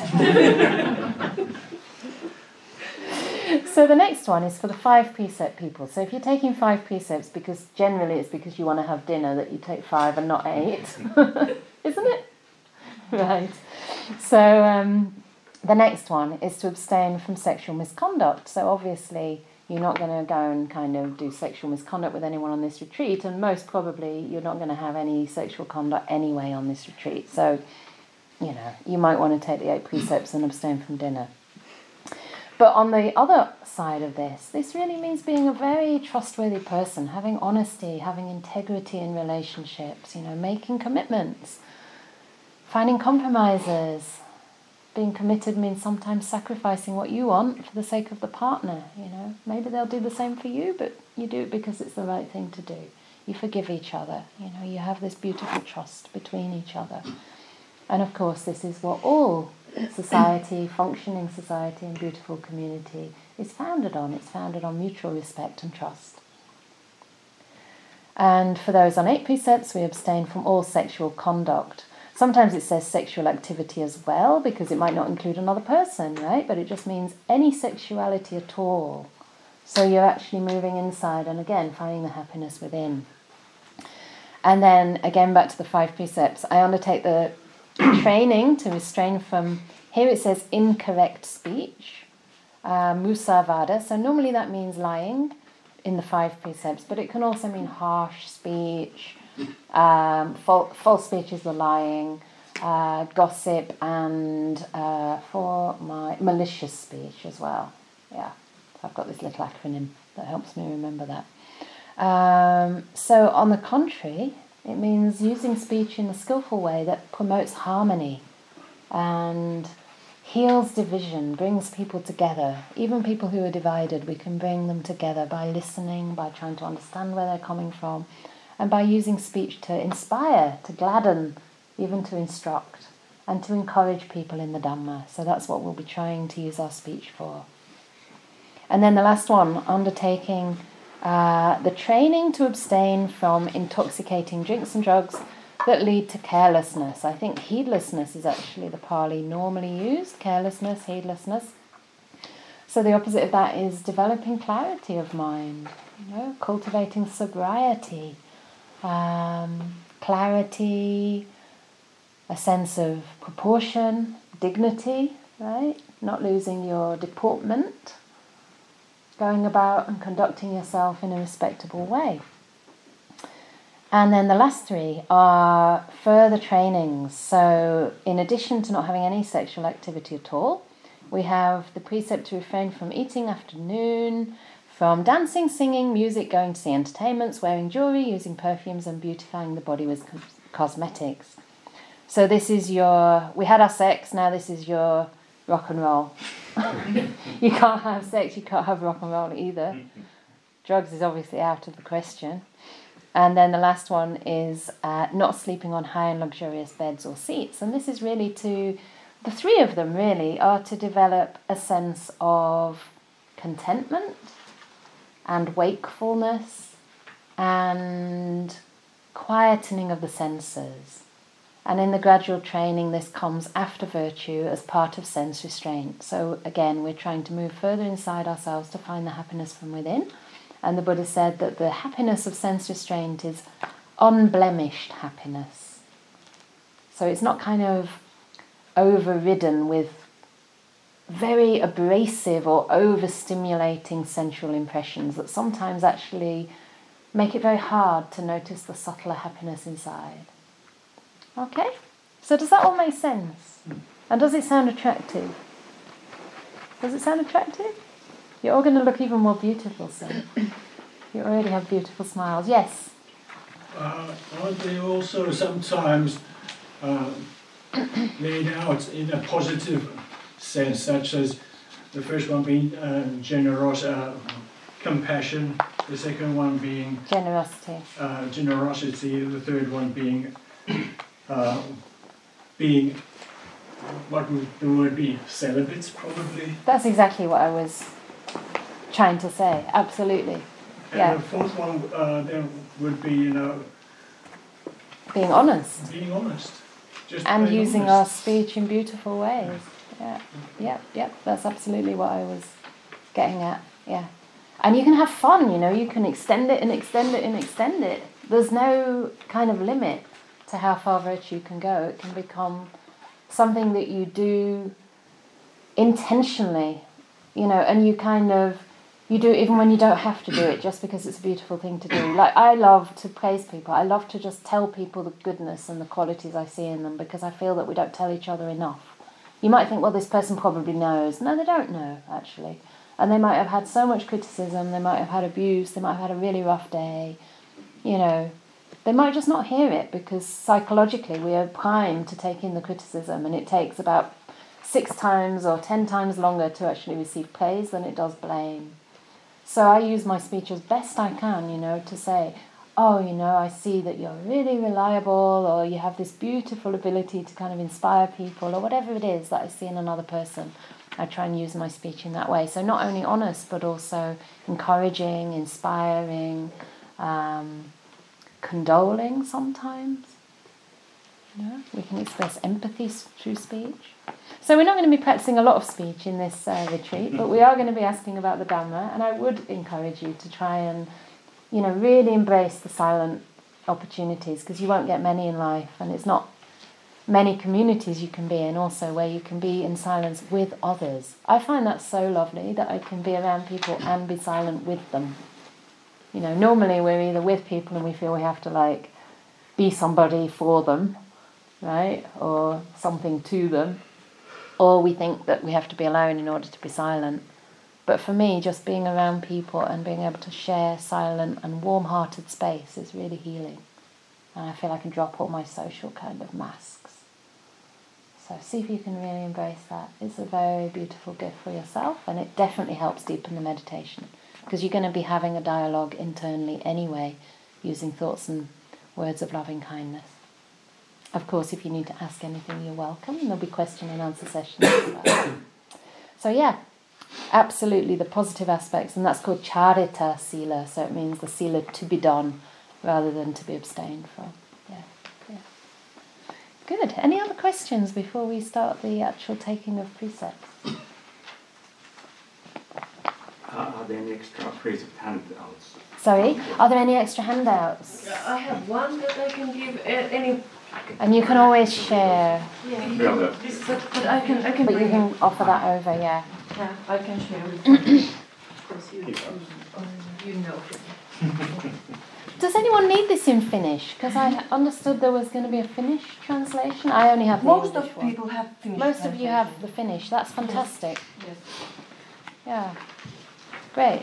Speaker 1: So the next one is for the five precept people. So if you're taking five precepts, because generally it's because you want to have dinner that you take five and not eight, isn't it? Right. So um, the next one is to abstain from sexual misconduct. So obviously you're not going to go and kind of do sexual misconduct with anyone on this retreat, and most probably you're not going to have any sexual conduct anyway on this retreat. So, you know, you might want to take the eight precepts and abstain from dinner. But on the other side of this, this really means being a very trustworthy person, having honesty, having integrity in relationships, you know, making commitments, finding compromises. Being committed means sometimes sacrificing what you want for the sake of the partner, you know. Maybe they'll do the same for you, but you do it because it's the right thing to do. You forgive each other, you know, you have this beautiful trust between each other. And of course, this is what all society, functioning society and beautiful community is founded on. It's founded on mutual respect and trust. And for those on eight precepts, we abstain from all sexual conduct. Sometimes it says sexual activity as well, because it might not include another person, right? But it just means any sexuality at all. So you're actually moving inside and again finding the happiness within. And then again back to the five precepts. I undertake the training to restrain from, here it says incorrect speech, uh, musavada. So normally that means lying in the five precepts, but it can also mean harsh speech, um, fal- false speech is the lying, uh, gossip, and uh, for my malicious speech as well. Yeah, I've got this little acronym that helps me remember that. Um, so on the contrary, it means using speech in a skillful way that promotes harmony and heals division, brings people together. Even people who are divided, we can bring them together by listening, by trying to understand where they're coming from, and by using speech to inspire, to gladden, even to instruct, and to encourage people in the Dhamma. So that's what we'll be trying to use our speech for. And then the last one, undertaking uh, the training to abstain from intoxicating drinks and drugs that lead to carelessness. I think heedlessness is actually the Pali normally used, carelessness, heedlessness. So the opposite of that is developing clarity of mind, you know, cultivating sobriety, um, clarity, a sense of proportion, dignity, right? Not losing your deportment, going about and conducting yourself in a respectable way. And then the last three are further trainings. So in addition to not having any sexual activity at all, we have the precept to refrain from eating after noon, from dancing, singing, music, going to see entertainments, wearing jewellery, using perfumes and beautifying the body with cosmetics. So this is your, we had our sex, now this is your rock and roll. You can't have sex, you can't have rock and roll either. Drugs is obviously out of the question. And then the last one is uh, not sleeping on high and luxurious beds or seats. And this is really to, the three of them really are to develop a sense of contentment and wakefulness and quietening of the senses. And in the gradual training, this comes after virtue as part of sense restraint. So again, we're trying to move further inside ourselves to find the happiness from within. And the Buddha said that the happiness of sense restraint is unblemished happiness. So it's not kind of overridden with very abrasive or overstimulating sensual impressions that sometimes actually make it very hard to notice the subtler happiness inside. Okay? So does that all make sense? And does it sound attractive? Does it sound attractive? You're all going to look even more beautiful soon. You already have beautiful smiles. Yes?
Speaker 3: Uh, aren't they also sometimes uh, laid out in a positive sense, such as the first one being uh, generos, uh, compassion, the second one being
Speaker 1: generosity,
Speaker 3: uh, generosity, the third one being uh, being what would the word be? Celibates, probably.
Speaker 1: That's exactly what I was trying to say. Absolutely.
Speaker 3: And
Speaker 1: yeah.
Speaker 3: the fourth one uh, then would be, you know,
Speaker 1: being honest.
Speaker 3: Being honest. Just
Speaker 1: and using
Speaker 3: honest.
Speaker 1: our speech in beautiful ways. Yeah, yeah, yeah. That's absolutely what I was getting at. Yeah. And you can have fun, you know, you can extend it and extend it and extend it. There's no kind of limit to how far virtue can go. It can become something that you do intentionally, you know, and you kind of, you do it even when you don't have to do it, just because it's a beautiful thing to do. Like, I love to praise people. I love to just tell people the goodness and the qualities I see in them, because I feel that we don't tell each other enough. You might think, well, this person probably knows. No, they don't know, actually. And they might have had so much criticism, they might have had abuse, they might have had a really rough day, you know. They might just not hear it, because psychologically we are primed to take in the criticism, and it takes about six times or ten times longer to actually receive praise than it does blame. So I use my speech as best I can, you know, to say, oh, you know, I see that you're really reliable, or you have this beautiful ability to kind of inspire people, or whatever it is that I see in another person. I try and use my speech in that way. So not only honest, but also encouraging, inspiring, um, condoling sometimes. You know, we can express empathy through speech. So we're not going to be practicing a lot of speech in this uh, retreat, but we are going to be asking about the Dhamma, and I would encourage you to try and, you know, really embrace the silent opportunities, because you won't get many in life, and it's not many communities you can be in also where you can be in silence with others. I find that so lovely that I can be around people and be silent with them. You know, normally we're either with people and we feel we have to like be somebody for them, right, or something to them, or we think that we have to be alone in order to be silent. But for me, just being around people and being able to share silent and warm-hearted space is really healing. And I feel I can drop all my social kind of masks. So see if you can really embrace that. It's a very beautiful gift for yourself, and it definitely helps deepen the meditation, because you're going to be having a dialogue internally anyway, using thoughts and words of loving kindness. Of course, if you need to ask anything, you're welcome, and there'll be question and answer sessions as well. So yeah, absolutely the positive aspects, and that's called charita sila, so it means the sila to be done rather than to be abstained from. Yeah, yeah. Good. Any other questions before we start the actual taking of precepts?
Speaker 4: Uh, are there any extra precept handouts?
Speaker 1: Sorry, are there any extra handouts?
Speaker 5: I have one that I can give uh, any.
Speaker 1: And you can always share.
Speaker 5: Yeah,
Speaker 4: Yeah.
Speaker 5: but, but I can I can.
Speaker 1: But you
Speaker 5: bring
Speaker 1: can
Speaker 5: it.
Speaker 1: offer that over, yeah.
Speaker 5: Yeah, I can share with you. Because you, you know.
Speaker 1: Does anyone need this in Finnish? Because I understood there was going to be a Finnish translation. I only have the
Speaker 5: Most
Speaker 1: English
Speaker 5: of
Speaker 1: one.
Speaker 5: people have Finnish.
Speaker 1: Most of you have the Finnish. That's fantastic.
Speaker 5: Yes.
Speaker 1: Yeah. Great.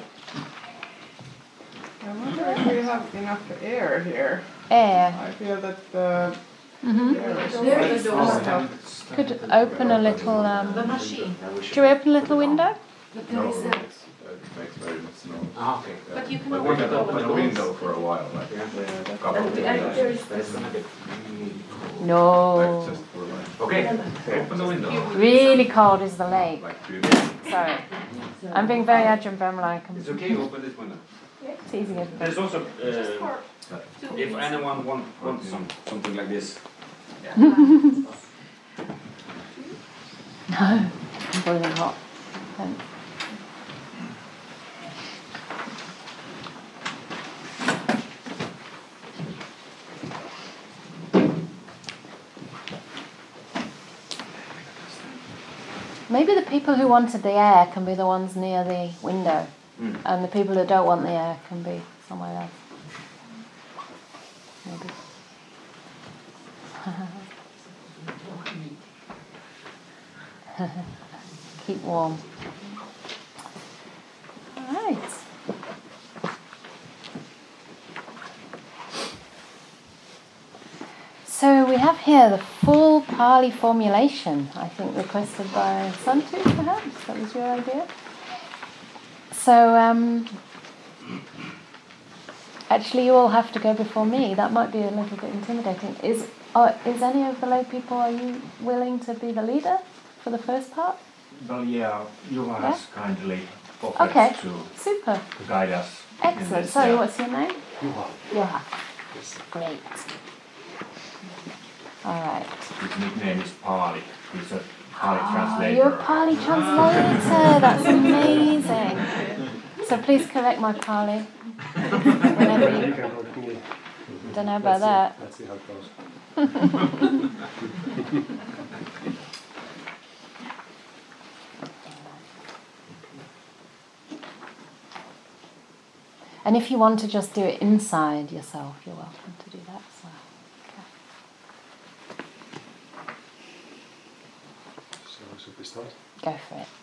Speaker 6: I wonder if we have enough air here.
Speaker 1: Air.
Speaker 6: I feel that the
Speaker 1: Mm-hmm.
Speaker 6: air is
Speaker 5: There
Speaker 6: quite
Speaker 5: is
Speaker 6: strong.
Speaker 1: Could open a little. Um,
Speaker 5: The machine.
Speaker 1: should we open a little window?
Speaker 5: But there is a.
Speaker 7: It makes very much noise.
Speaker 4: Ah, okay.
Speaker 5: But you can
Speaker 7: But we
Speaker 5: open
Speaker 7: can open
Speaker 5: the
Speaker 7: the window for a while, like
Speaker 4: Yeah.
Speaker 7: a couple
Speaker 5: And
Speaker 7: of
Speaker 5: we- and
Speaker 7: minutes.
Speaker 5: there is
Speaker 4: That's gonna get really cold.
Speaker 1: No.
Speaker 7: Like just for like,
Speaker 4: Okay, open the window.
Speaker 1: Really cold is the lake.
Speaker 7: like two minutes.
Speaker 1: Sorry. I'm being very Ajahn Brahmalike.
Speaker 4: It's okay, open this window.
Speaker 1: I'm teasing it.
Speaker 4: There's also, uh, if anyone want, wants some, something like this.
Speaker 1: No. I'm boiling hot. Thanks. Maybe the people who wanted the air can be the ones near the window,
Speaker 4: Mm.
Speaker 1: and the people who don't want the air can be somewhere else. Maybe. Keep warm. All right. So we have here the full Pali formulation, I think requested by Santu, perhaps? That was your idea? So, um, actually you all have to go before me. That might be a little bit intimidating. Is uh, is any of the lay people, are you willing to be the leader for the first part?
Speaker 8: Well, yeah, Juha
Speaker 1: Yeah?
Speaker 8: has kindly offered
Speaker 1: Okay,
Speaker 8: to,
Speaker 1: super.
Speaker 8: to guide us. in
Speaker 1: Excellent.
Speaker 8: this,
Speaker 1: Sorry,
Speaker 8: yeah.
Speaker 1: what's your name?
Speaker 8: Juha.
Speaker 1: Joha. Great. All right.
Speaker 8: His nickname is Pali. He's a Pali
Speaker 1: Oh,
Speaker 8: translator.
Speaker 1: you're a Pali translator. That's amazing. So please correct my Pali. Whenever you... Don't know about that.
Speaker 9: Let's see how it goes.
Speaker 1: And if you want to just do it inside yourself, you're welcome to do that as well. Okay.
Speaker 9: So should we start?
Speaker 1: Go for it.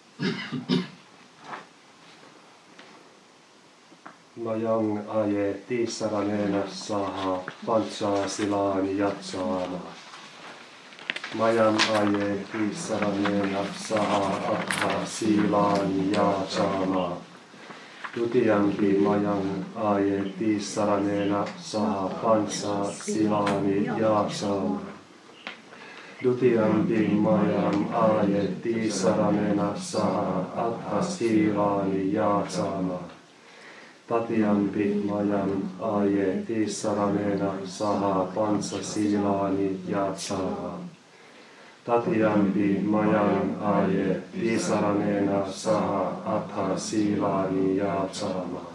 Speaker 9: Mayang aye tiissaranena saha panchaa silaani jatsaana. Mayang aye tiissaranena saha atha silaani jatsaana. Tutiyampi mayang aye tiissaranena saha panchaa silaani jatsaana. Tutiyampi mayang aye tiissaranena saha atha silaani jatsaana. Tatiampi majam aje tiissaranena saha pansa siilaani jatsamaa. Tatiampi majam aje tiissaranena saha atha siilaani jatsamaa.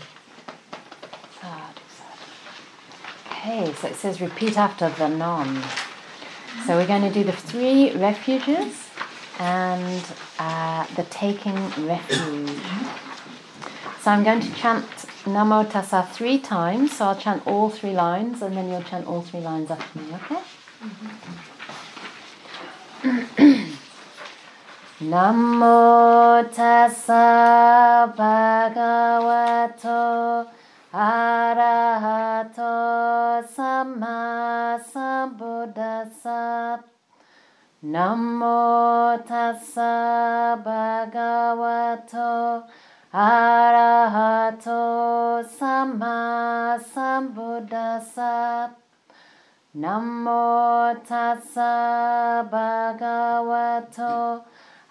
Speaker 1: Okay, so it says repeat after the non. So we're going to do the three refuges and uh, the taking refuge. So I'm going to chant Namo Tassa three times. So I'll chant all three lines and then you'll chant all three lines after me, okay? Mm-hmm. Namo Tassa Bhagavato Arahato Samma Sambuddhassa. Namo Tassa Bhagavato Arahato Samma Sambuddhassa. Namo Tassa Bhagavato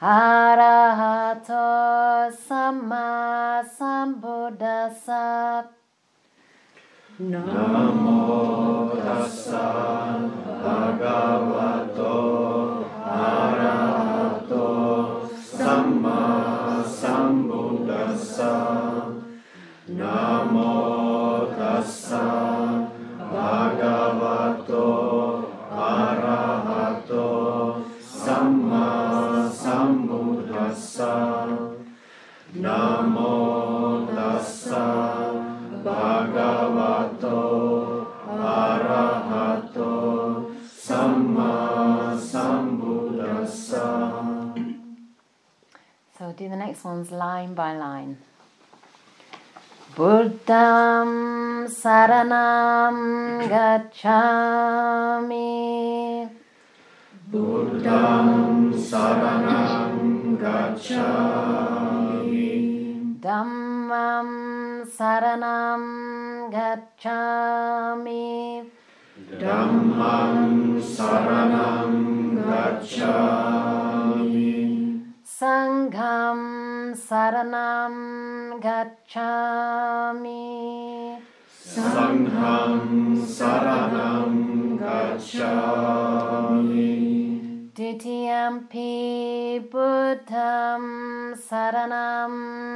Speaker 1: Arahato Samma Sambuddhassa.
Speaker 9: Namo Tassa Bhagavato Arahato Samma Sambuddhassa. Namo Tassa Bhagavato Arahato Samma Sambuddhassa. Namo Tassa Bhagavato Arahato Samma Sambuddhassa.
Speaker 1: So do the next ones line by line. Buddham Saranam Gacchami.
Speaker 9: Buddham Saranam Gacchami.
Speaker 1: Dhammam Saranam Gacchami.
Speaker 9: Dhammam Saranam Gacchami.
Speaker 1: Sangham Saranam Gacchami.
Speaker 9: Sangham Saranam Gacchami.
Speaker 1: Ditiyampi Buddham Saranam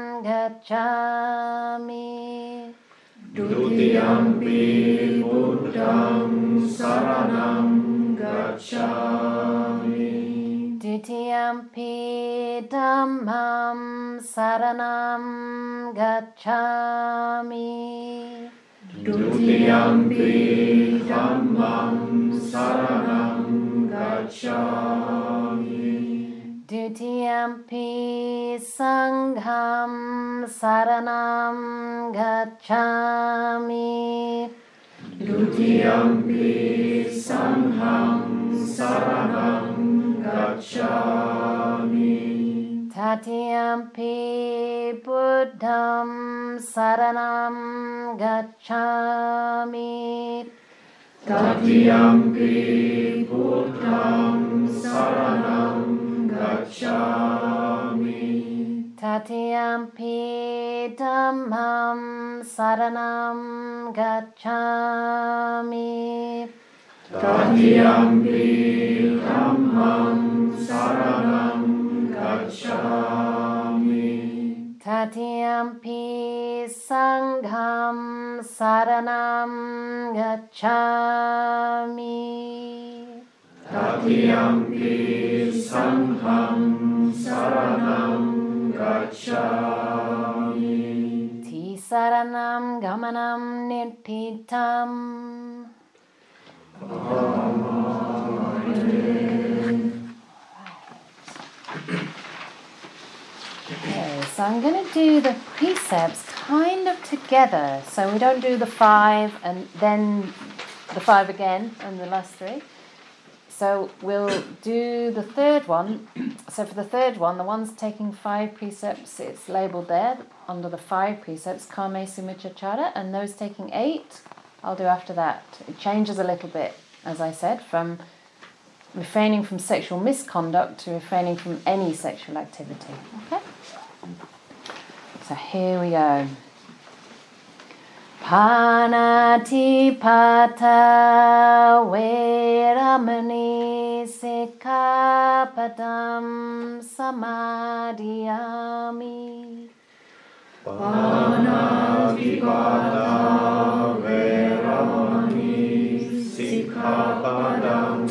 Speaker 1: Gacchami.
Speaker 9: Dutiyampi Buddham Saranam Gacchami.
Speaker 1: Ditiyampi Dhammam Saranam Gacchami.
Speaker 9: Dutiyampi Dhammam Saranam Gacchami.
Speaker 1: Ditiyampi Sangham Saranam Gacchami.
Speaker 9: Dutiyampi Sangham Saranam Gacchami.
Speaker 1: Tatiyampi Buddham Saranam Gacchami.
Speaker 9: Tatiyampi Buddham Saranam Gacchami.
Speaker 1: Tatiyampi Dhammam Saranam Gacchami.
Speaker 9: Tatiyampi Dhammam Saranam Gacchami.
Speaker 1: Tatiyampi Sangham Saranam Gacchami.
Speaker 9: Tatiyampi Sangham Saranam Gacchami.
Speaker 1: Tisaranam Gamanam Nittitam. Okay, so I'm going to do the precepts kind of together. So we don't do the five and then the five again and the last three. So we'll do the third one. So for the third one, the one's taking five precepts, it's labelled there under the five precepts, Kame Sumicachara, and those taking eight, I'll do after that. It changes a little bit, as I said, from refraining from sexual misconduct to refraining from any sexual activity. Okay? So here we go. Panatipata Veramani Sikkhapadam Samadhiyami.
Speaker 9: Panatipata Veramani Sikkhapadam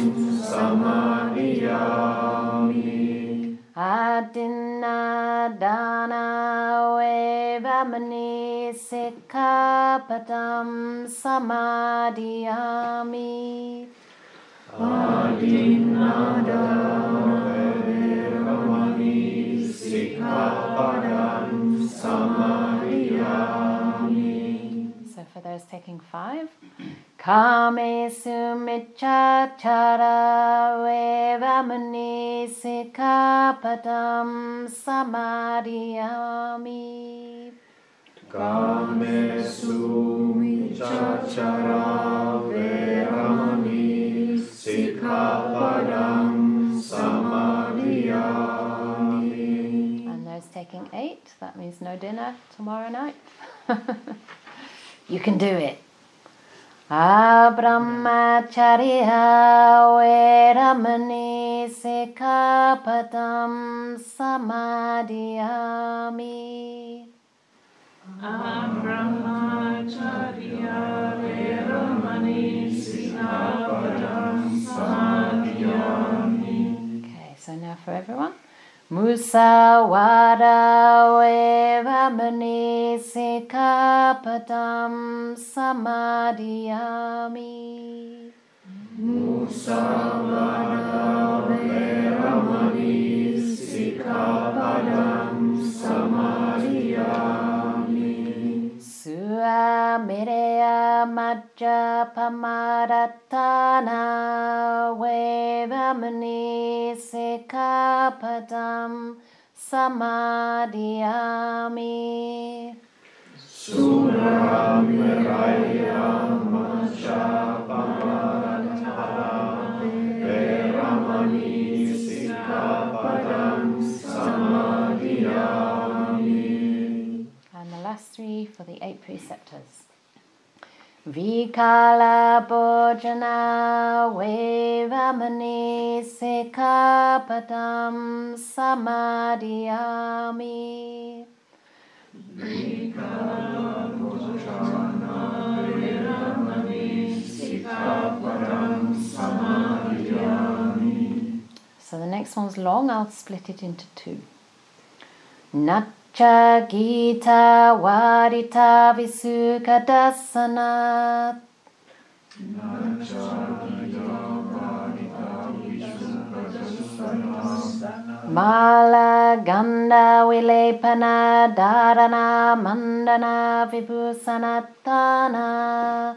Speaker 9: Samadhiyami.
Speaker 1: Adinadana Veramani Sikkhapadam Samadhiyami.
Speaker 9: Adinadana Veramani Sikkhapadam Samadhiyami.
Speaker 1: So for those taking five, Kame Sumichachara Veramani Sikkhapadam Samadhiyami.
Speaker 9: Kame Sumichachara Veramani Sikkhapadam Samadhiyami.
Speaker 1: And those taking eight, that means no dinner tomorrow night. You can do it. Abrahmacharya Veramani Sikkhapadam Samadhiyami.
Speaker 5: Abrahmacharya Veramani Sikkhapadam Samadhiyami.
Speaker 1: Okay, so now for everyone. Musawada Veramani Sikkhapadam Samadhiyami.
Speaker 9: Musawada Veramani Sikkhapadam Samadhiyami.
Speaker 1: Suamireya Majja Pamadatana Veramani Sikkhapadam Samadhiyami.
Speaker 9: Suramiraya Majja Pamadatana Veramani Sikkhapadam Samadhiyami.
Speaker 1: And the last three for the eight preceptors. Vikala Bhojana Veramani Sikkhapadam Samadhiyami.
Speaker 9: Vikala Bhojana Veramani Sikkhapadam Samadhiyami.
Speaker 1: So the next one's long, I'll split it into two. Nacha Gita Varita Visukadasana. Mala Ganda Vilepana Dharana Mandana Vibhusanatana.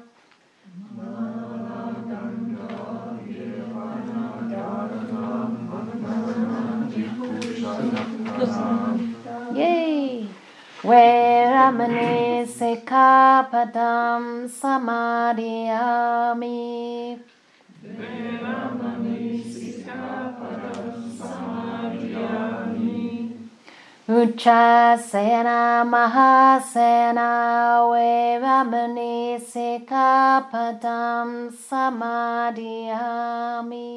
Speaker 1: Yay! Veramani Sikkhapadam Samadhiyami.
Speaker 5: Veramani Sikkhapadam Samadhiyami.
Speaker 1: Uchasena Mahasena Veramani Sikkhapadam Samadhiyami.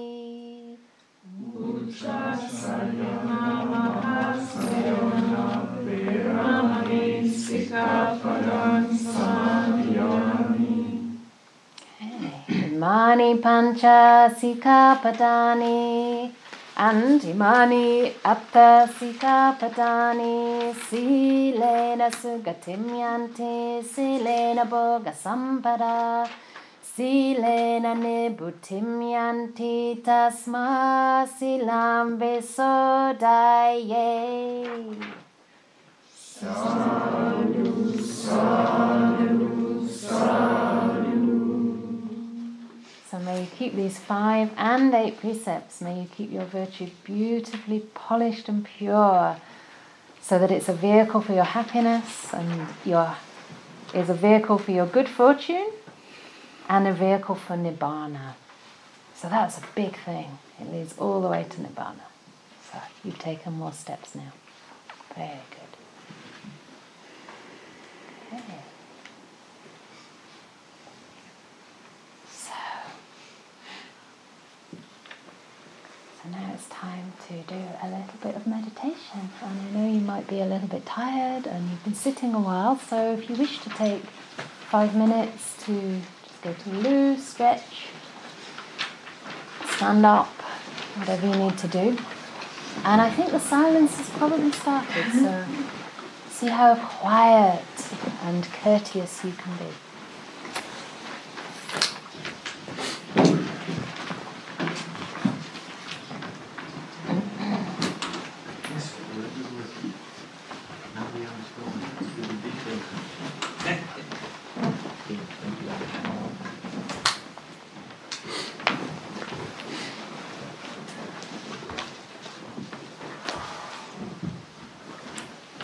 Speaker 5: Uchasena Mahasena Veramani Sikkhapadam Samadhiyami.
Speaker 1: Imani Pancha Sikkhapadani and Imani Apta Sikkhapadani Silena Sugatim Yanti Silena Bhoga Sampada Silena Nibutim Yanti Tasma Silam Visodaye.
Speaker 9: Sadhu, sadhu, sadhu.
Speaker 1: So may you keep these five and eight precepts. May you keep your virtue beautifully polished and pure, so that it's a vehicle for your happiness and your is a vehicle for your good fortune and a vehicle for Nibbana. So that's a big thing. It leads all the way to Nibbana. So you've taken more steps now. Very good. Okay. And now it's time to do a little bit of meditation. And I know you might be a little bit tired and you've been sitting a while, so if you wish to take five minutes to just go to the loo, stretch, stand up, whatever you need to do. And I think the silence has probably started, so see how quiet and courteous you can be.